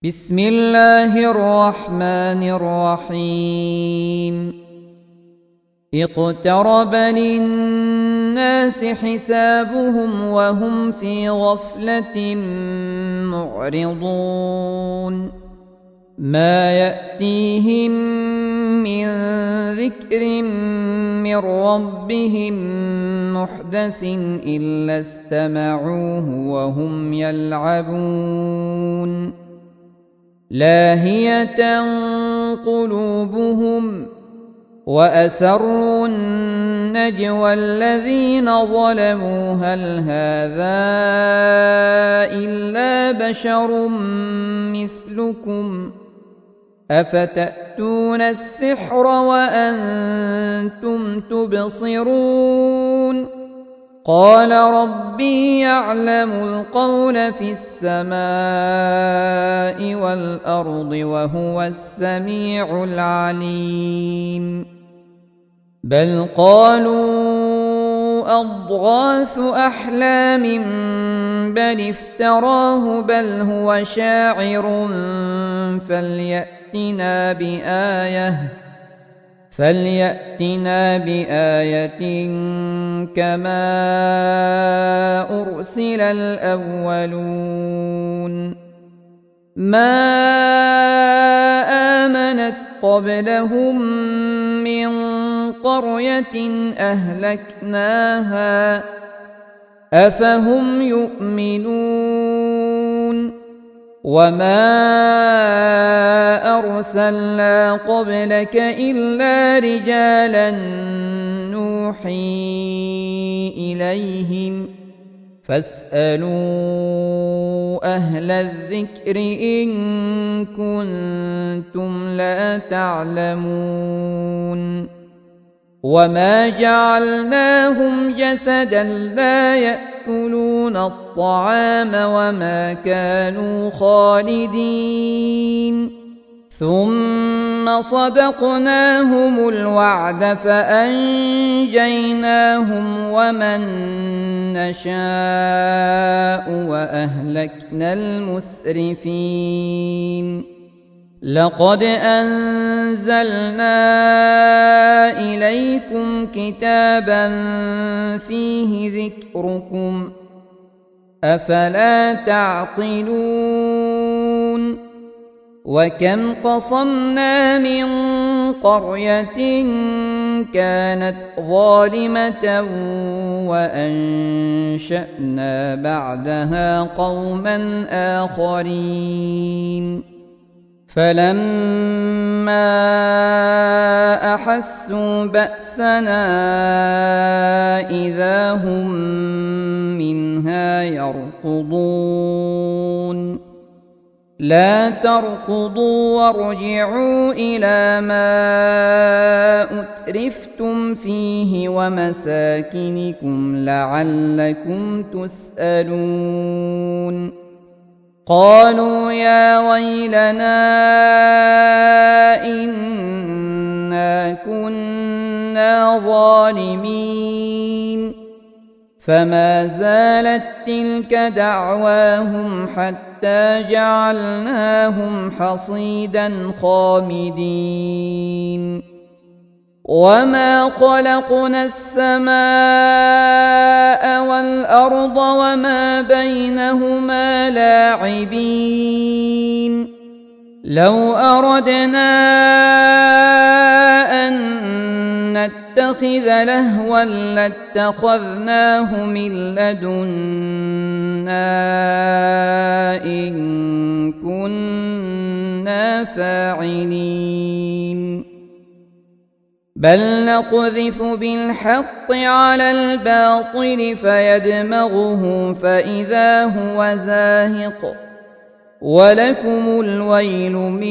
بسم الله الرحمن الرحيم اقترب للناس حسابهم وهم في غفلة معرضون ما يأتيهم من ذكر من ربهم محدث إلا استمعوه وهم يلعبون لاهية قلوبهم وأسروا النجوى الذين ظلموا هل هذا إلا بشر مثلكم أفتأتون السحر وأنتم تبصرون قال ربي يعلم القول في السماء والأرض وهو السميع العليم بل قالوا أضغاث أحلام بل افتراه بل هو شاعر فليأتنا بآية كما أرسل الأولون ما آمنت قبلهم من قرية أهلكناها أفهم يؤمنون وما أرسلنا قبلك إلا رجالا نوحي إليهم فاسألوا أهل الذكر إن كنتم لا تعلمون وما جعلناهم جسدا لا يأكلون الطعام وما كانوا خالدين ثم صدقناهم الوعد فأنجيناهم ومن نشاء وأهلكنا المسرفين لقد أنزلنا إليكم كتابا فيه ذكركم أفلا تعقلون وكم قصمنا من قرية كانت ظالمة وأنشأنا بعدها قوما آخرين فلما أحسوا بأسنا إذا هم منها يركضون لا تركضوا وارجعوا إلى ما أترفتم فيه ومساكنكم لعلكم تسألون قالوا يا ويلنا إنا كنا ظالمين فما زالت تلك دعواهم حتى جعلناهم حصيدا خامدين وما خلقنا السماء والأرض وما بينهما لاعبين لو أردنا أن نتخذ لهوا لاتخذناه من لدنا إن كنا فاعلين بل نقذف بالحق على الباطل فيدمغه فإذا هو زاهق ولكم الويل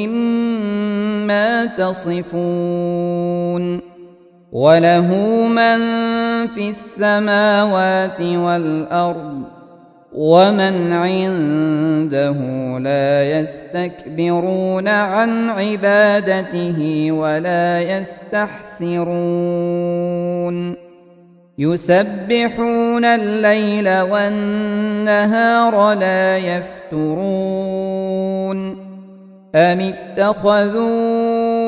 مما تصفون وله من في السماوات والأرض ومن عنده لا يستكبرون عن عبادته ولا يستحسرون يسبحون الليل والنهار لا يفترون أم اتخذوا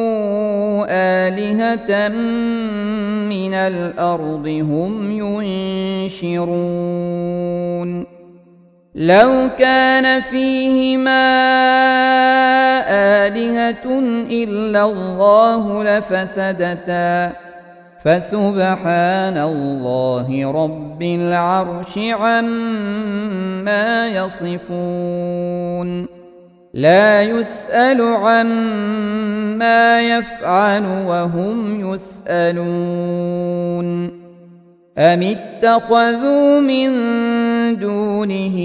آلهة من الأرض هم ينشرون لو كان فيهما آلهة إلا الله لفسدتا فسبحان الله رب العرش عما يصفون لا يسأل عما يفعل وهم يسألون أم اتخذوا من دونه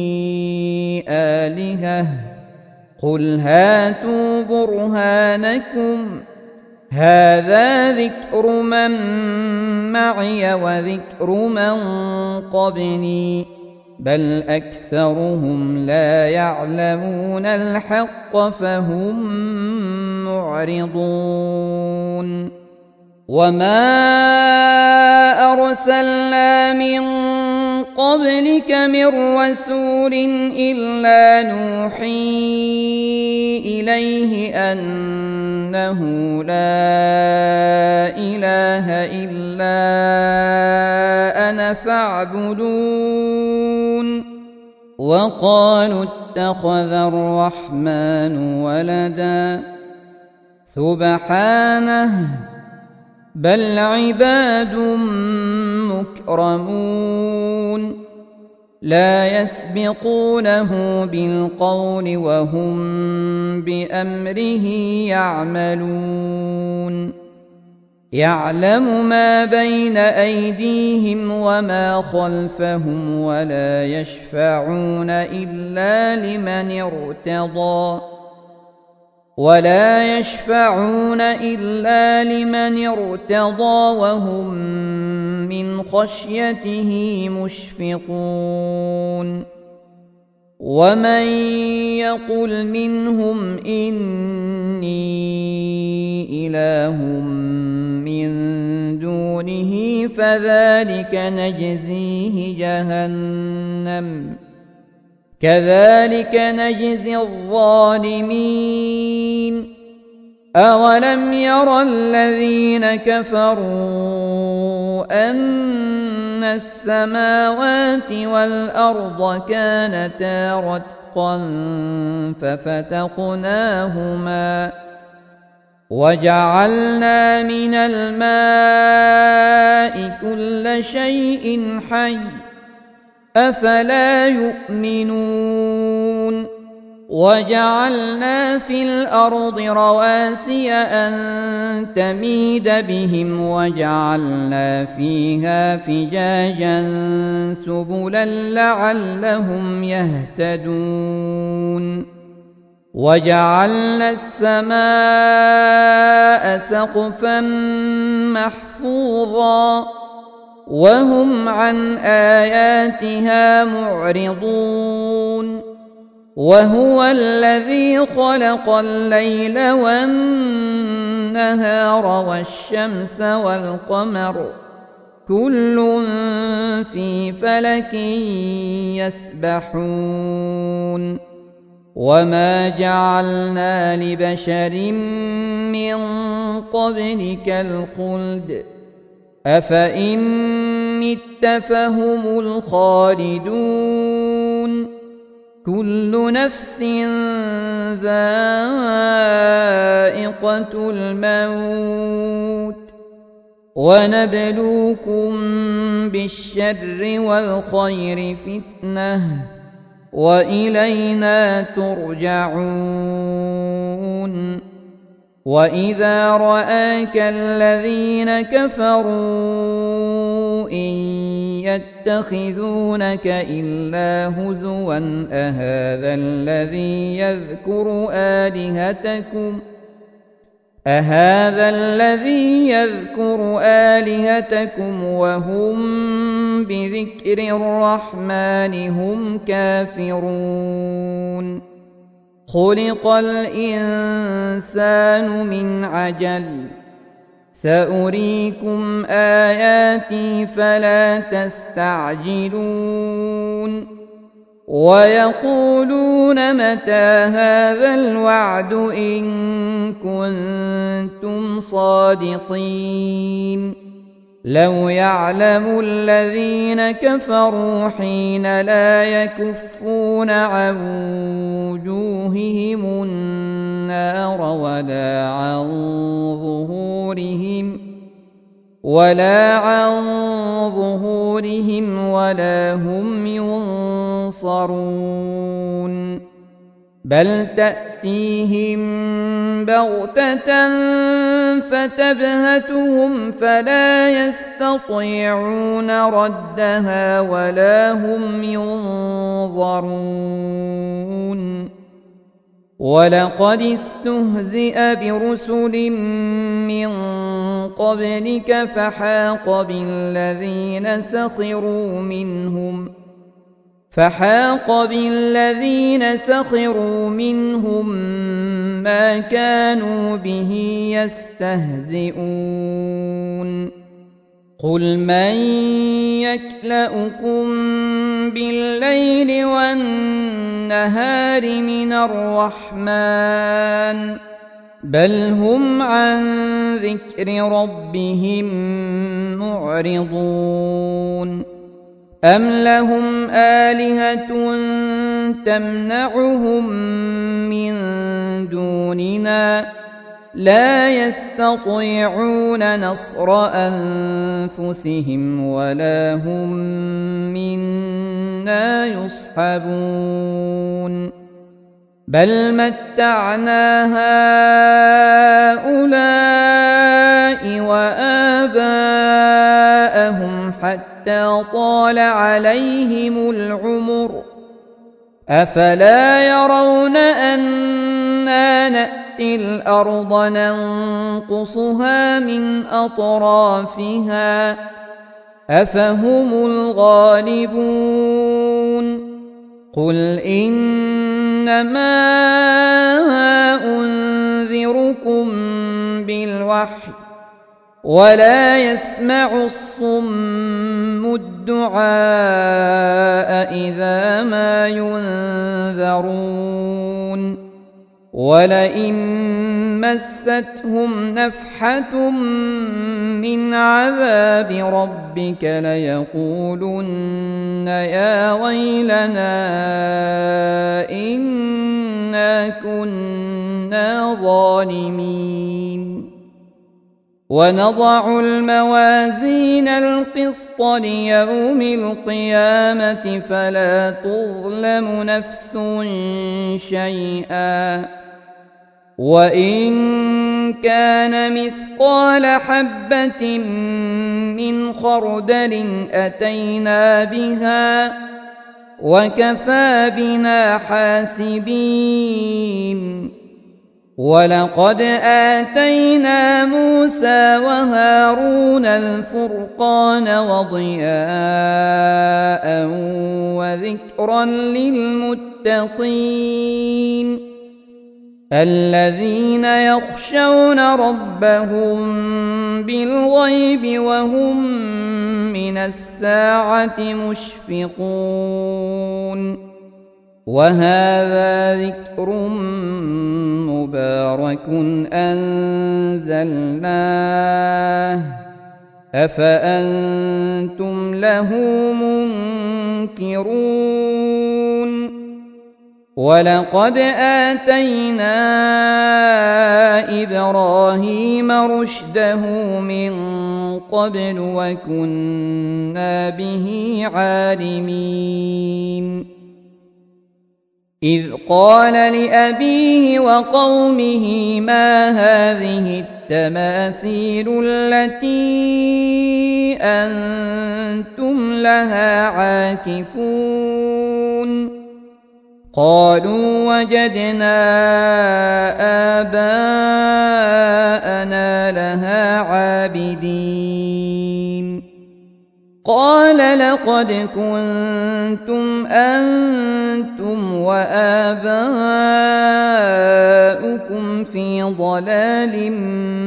آلهة قل هاتوا برهانكم هذا ذكر من معي وذكر من قبلي بل أكثرهم لا يعلمون الحق فهم معرضون وما أرسلنا من قبلك من رسول إلا نوحي إليه أنه لا إله إلا أنا فاعبدون وقالوا اتخذ الرحمن ولدا سبحانه بل عباد مكرمون لا يسبقونه بالقول وهم بأمره يعملون يعلم ما بين أيديهم وما خلفهم ولا يشفعون إلا لمن ارتضى وهم من خشيته مشفقون ومن يقل منهم إني إله من دونه فذلك نجزيه جهنم كذلك نجزي الظالمين أولم ير الذين كفروا أن السماوات والأرض كانتا رتقا ففتقناهما وجعلنا من الماء كل شيء حي أفلا يؤمنون وجعلنا في الأرض رواسي أن تميد بهم وجعلنا فيها فجاجا سبلا لعلهم يهتدون وجعلنا السماء سقفا محفوظا وهم عن آياتها معرضون وهو الذي خلق الليل والنهار والشمس والقمر كل في فلك يسبحون وما جعلنا لبشر من قبلك الخلد أفإن مت فهم الخالدون كل نفس ذائقة الموت ونبلوكم بالشر والخير فتنة وإلينا ترجعون وإذا رآك الذين كفروا إن يتخذونك إلا هزوا أهذا الذي يذكر آلهتكم وهم بذكر الرحمن هم كافرون خلق الإنسان من عجل سأريكم آياتي فلا تستعجلون ويقولون متى هذا الوعد إن كنتم صادقين لو يعلم الذين كفروا حين لا يكفون عن وجوههم النار ولا عن ظهورهم ولا هم ينصرون بل تأتيهم بغتة فتبهتهم فلا يستطيعون ردها ولا هم ينظرون ولقد استهزئ برسل من قبلك فحاق بالذين سخروا منهم ما كانوا به يستهزئون قل من يكلؤكم بالليل والنهار من الرحمن بل هم عن ذكر ربهم معرضون أم لهم آلهة تمنعهم من دوننا لا يستطيعون نصر أنفسهم ولا هم منا يصحبون بل متعنا هؤلاء وآباءهم حتى طال عليهم العمر أفلا يرون أنا نأتي الأرض ننقصها من أطرافها أفهم الغالبون قل إنما أنذركم بالوحي ولا يسمع الصم الدعاء إذا ما ينذرون ولئن مستهم نفحة من عذاب ربك ليقولن يا ويلنا إنا كنا ظالمين ونضع الموازين القسط ليوم القيامة فلا تظلم نفس شيئا وإن كان مثقال حبة من خردل أتينا بها وكفى بنا حاسبين ولقد آتينا موسى وهارون الفرقان وضياء وذكرا للمتقين الذين يخشون ربهم بالغيب وهم من الساعة مشفقون وهذا ذكر مبارك أنزلناه أفأنتم له منكرون ولقد آتينا إبراهيم رشده من قبل وكنا به عالمين إذ قال لأبيه وقومه ما هذه التماثيل التي أنتم لها عاكفون قالوا وجدنا آباءنا لها عابدين قال لقد كنتم أنتم وآباؤكم في ضلال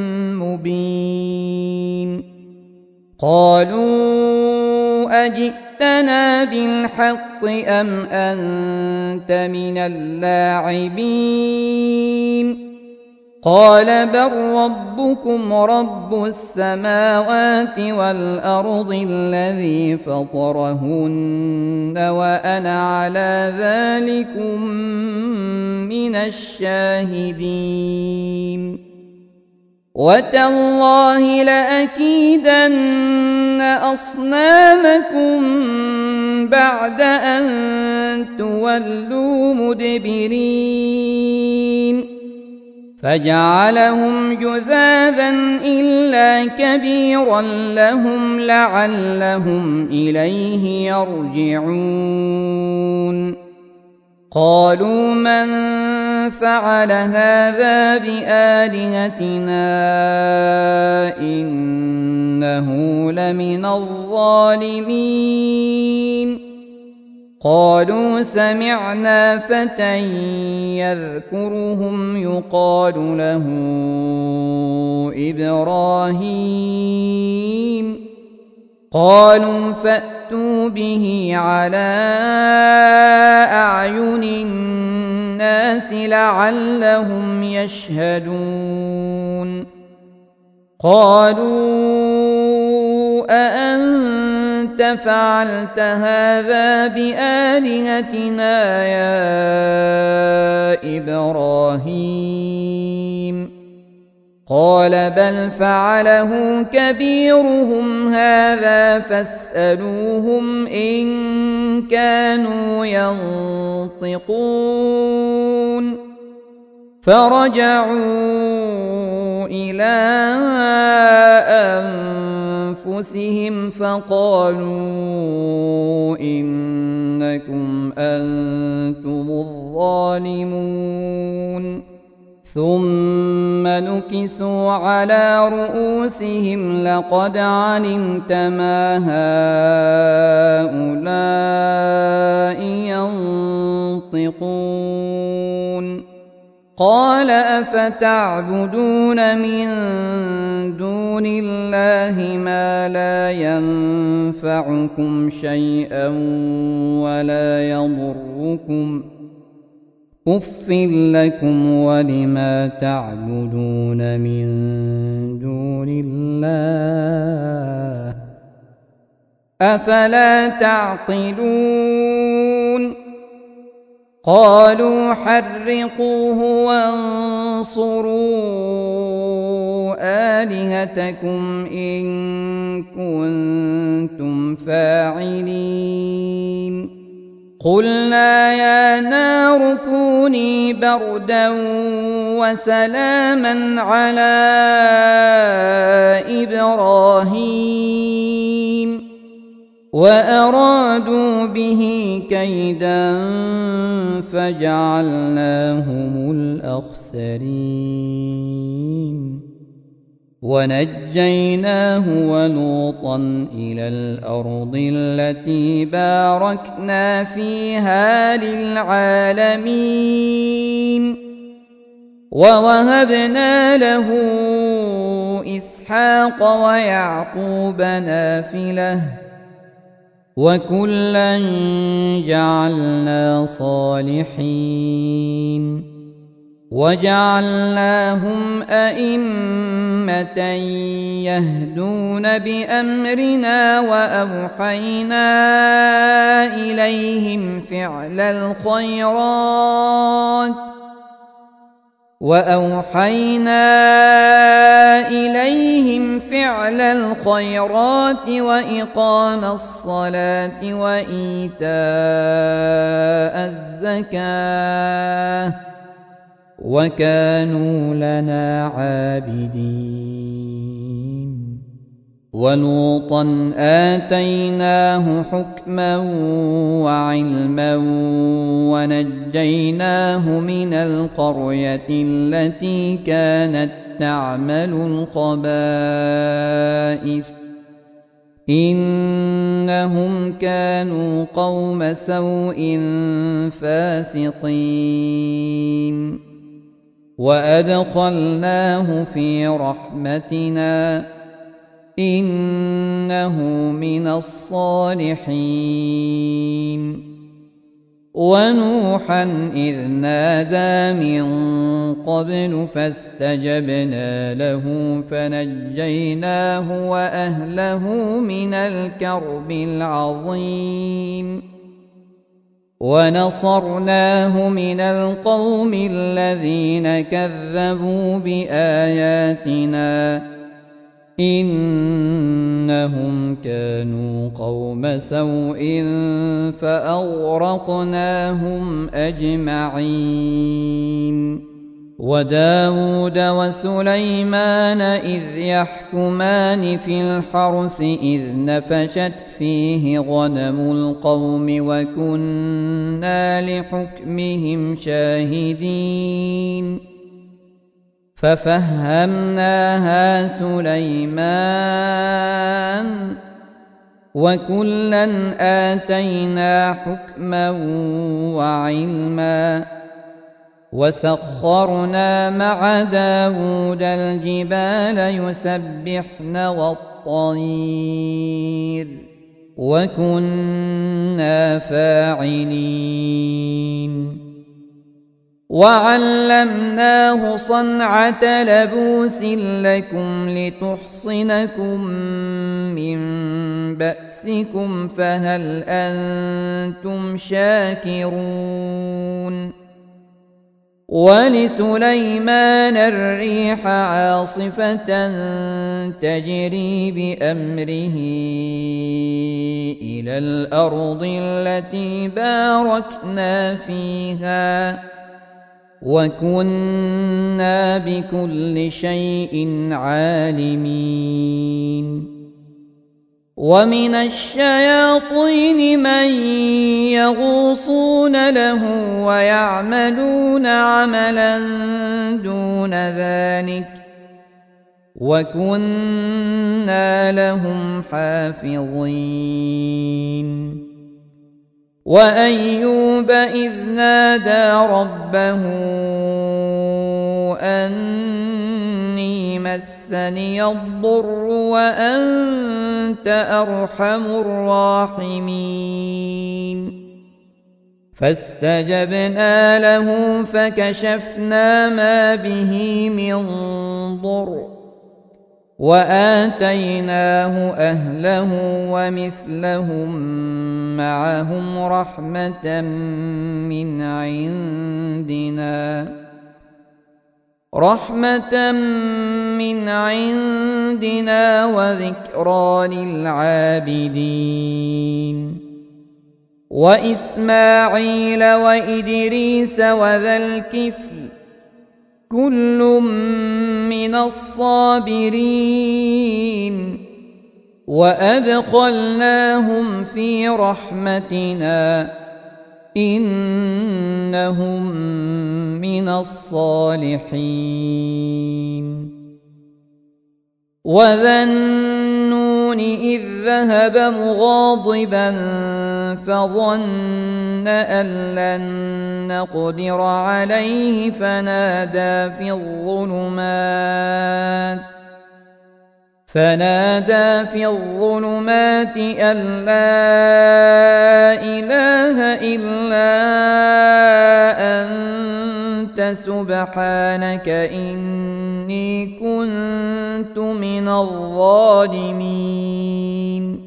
مبين قالوا أجئتنا جئتنا بالحق أم أنت من اللاعبين قال بل ربكم رب السماوات والأرض الذي فطرهن وأنا على ذلكم من الشاهدين وتالله لأكيدن أصنامكم بعد أن تولوا مدبرين فجعلهم جذاذا إلا كبيرا لهم لعلهم إليه يرجعون قالوا من فعل هذا بآلهتنا إنه لمن الظالمين قالوا سمعنا فتى يذكرهم يقال له إبراهيم قالوا فأتوا به على أعين الناس لعلهم يشهدون قالوا أأنت فعلت هذا بآلهتنا يا إبراهيم قال بل فعله كبيرهم هذا فاسألوهم إن كانوا ينطقون فرجعوا إلى أنفسهم فقالوا إنكم أنتم الظالمون ثم نكسوا على رؤوسهم لقد علمت ما هؤلاء ينطقون قال أفتعبدون من دون الله ما لا ينفعكم شيئا ولا يضركم أف لكم ولما تعبدون من دون الله أفلا تعقلون قالوا حرقوه وانصروا آلهتكم إن كنتم فاعلين قلنا يا نار كوني بردا وسلاما على إبراهيم وأرادوا به كيدا فجعلناهم الأخسرين ونجيناه ولوطا إلى الأرض التي باركنا فيها للعالمين ووهبنا له إسحاق ويعقوب نافلة وكلا جعلنا صالحين وجعلناهم أئمة يهدون بأمرنا وأوحينا إليهم فعل الخيرات وإقام الصلاة وإيتاء الزكاة وكانوا لنا عابدين ولوطا آتيناه حكما وعلما ونجيناه من القرية التي كانت تعمل الخبائث إنهم كانوا قوم سوء فاسقين وأدخلناه في رحمتنا إنه من الصالحين. ونوحا إذ نادى من قبل فاستجبنا له فنجيناه وأهله من الكرب العظيم ونصرناه من القوم الذين كذبوا بآياتنا إنهم كانوا قوم سوء فأغرقناهم أجمعين. وداود وسليمان إذ يحكمان في الحرث إذ نفشت فيه غنم القوم وكنا لحكمهم شاهدين ففهمناها سليمان وكلا آتينا حكما وعلما وسخرنا مع داود الجبال يسبحن والطير وكنا فاعلين. وعلمناه صنعة لبوس لكم لتحصنكم من بأسكم فهل أنتم شاكرون. ولسليمان الريح عاصفة تجري بأمره إلى الأرض التي باركنا فيها وكنا بكل شيء عالمين. ومن الشياطين من يغوصون له ويعملون عملا دون ذلك وكنا لهم حافظين. وأيوب إذ نادى ربه أني مسني الضر وأنت أرحم الراحمين فاستجبنا له فكشفنا ما به من ضر وآتيناه أهله ومثلهم معهم رحمة من عندنا وذكرى للعابدين. وإسماعيل وإدريس وذا الكفل كل من الصابرين وأدخلناهم في رحمتنا إنهم من الصالحين. وذا النون إذ ذهب مغاضبا فظن أن لن نقدر عليه فنادى في الظلمات أن لا إله إلا أنت سبحانك إني كنت من الظالمين.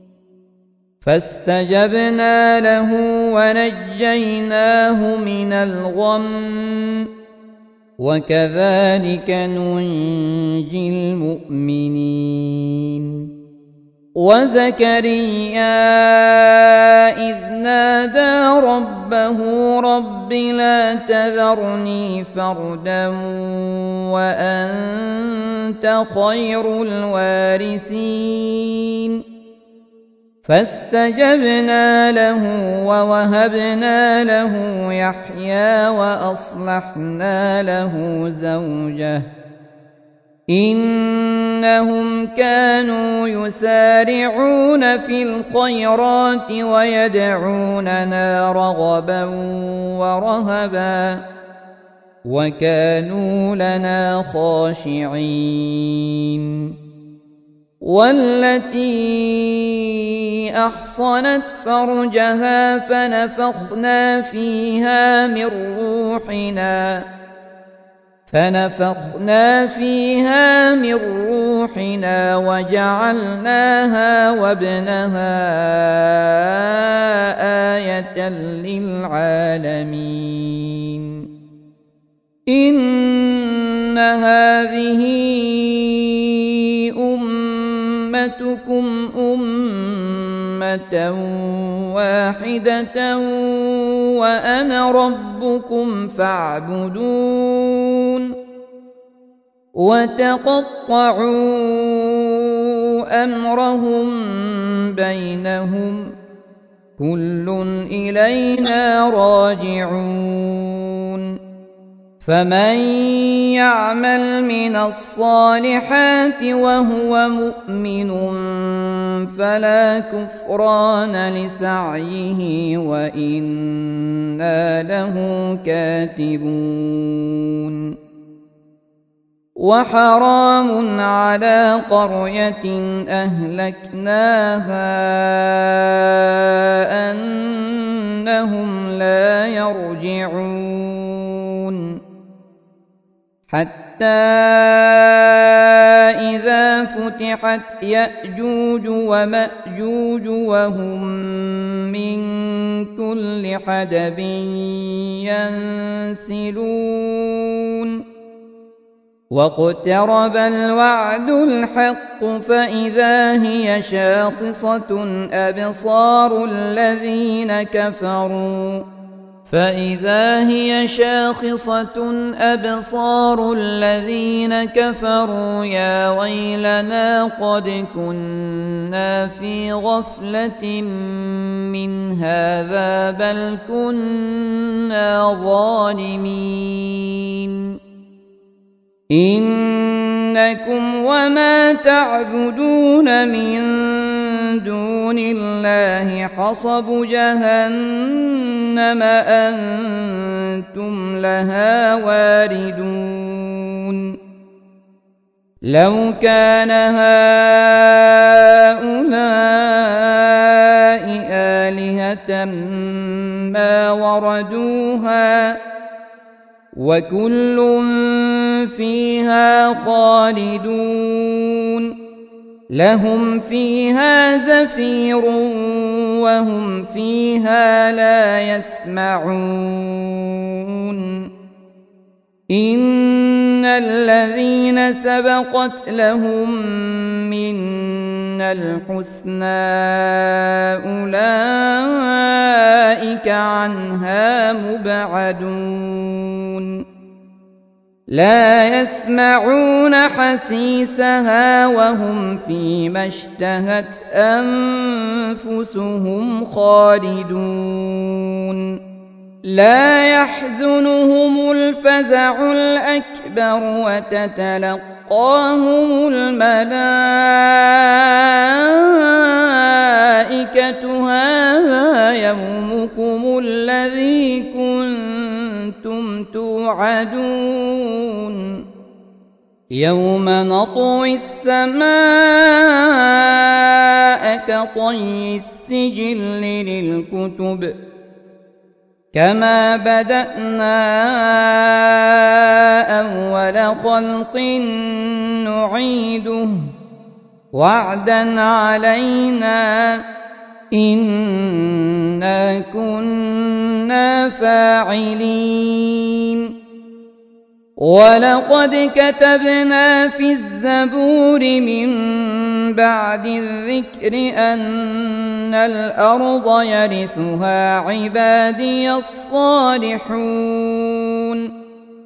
فاستجبنا له ونجيناه من الغم وكذلك ننجي المؤمنين. وزكريا إذ نادى ربه رب لا تذرني فردا وأنت خير الوارثين فاستجبنا له ووهبنا له يحيى وأصلحنا له زوجه إنهم كانوا يسارعون في الخيرات ويدعوننا رغبا ورهبا وكانوا لنا خاشعين. والتي أحصنت فرجها فنفخنا فيها من روحنا وجعلناها وابنها آية للعالمين إن هذه أمتكم أمة واحدة وأنا ربكم فاعبدون وتقطعوا أمرهم بينهم كل إلينا راجعون فمن يعمل من الصالحات وهو مؤمن فلا كفران لسعيه وإنا له كاتبون وحرام على قرية أهلكناها أنهم لا يرجعون حتى إذا فتحت يأجوج ومأجوج وهم من كل حدب ينسلون واقترب الوعد الحق فإذا هي شاخصة أبصار الذين كفروا يا ويلنا قد كنا في غفلة من هذا بل كنا ظالمين إنكم وما تعبدون من دون الله حصب جهنم أنتم لها واردون لو كان هؤلاء آلهة ما وردوها وكل فيها خالدون لهم فيها زفير وهم فيها لا يسمعون إن الذين سبقت لهم منا الحسنى أولئك عنها مبعدون لا يسمعون حسيسها وهم فيما اشتهت أنفسهم خالدون لا يحزنهم الفزع الأكبر وتتلقاهم الملائكة هذا يومكم الذي كنتم توعدون يوم نطوي السماء كطي السجل للكتب كما بدأنا أول خلق نعيده وعدا علينا إنا كنا فاعلين ولقد كتبنا في الزبور من بعد الذكر أن الأرض يرثها عبادي الصالحون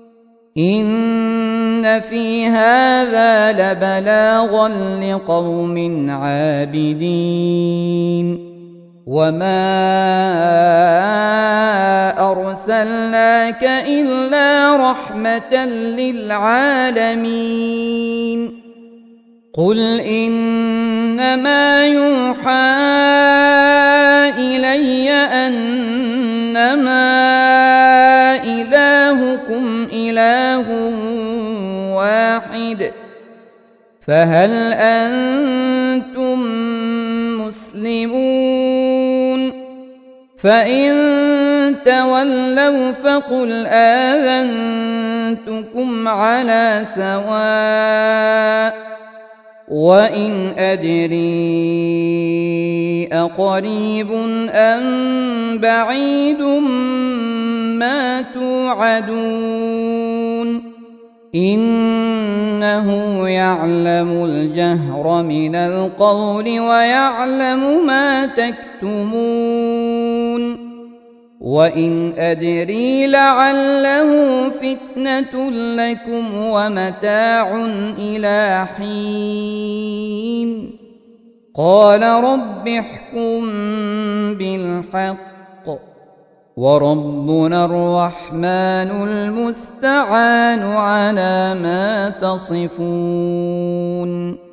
إن في هذا لبلاغا لقوم عابدين وما أرسلناك إلا رحمة للعالمين قل إنما يوحى إلي أنما إلهكم إله واحد فهل أنتم مسلمون فإن تولوا فقل آذنتكم على سواء وإن أدري أقريب أم بعيد ما توعدون إنه يعلم الجهر من القول ويعلم ما تكتمون وإن أدري لعله فتنة لكم ومتاع إلى حين قال رب احكم بالحق وربنا الرحمن المستعان على ما تصفون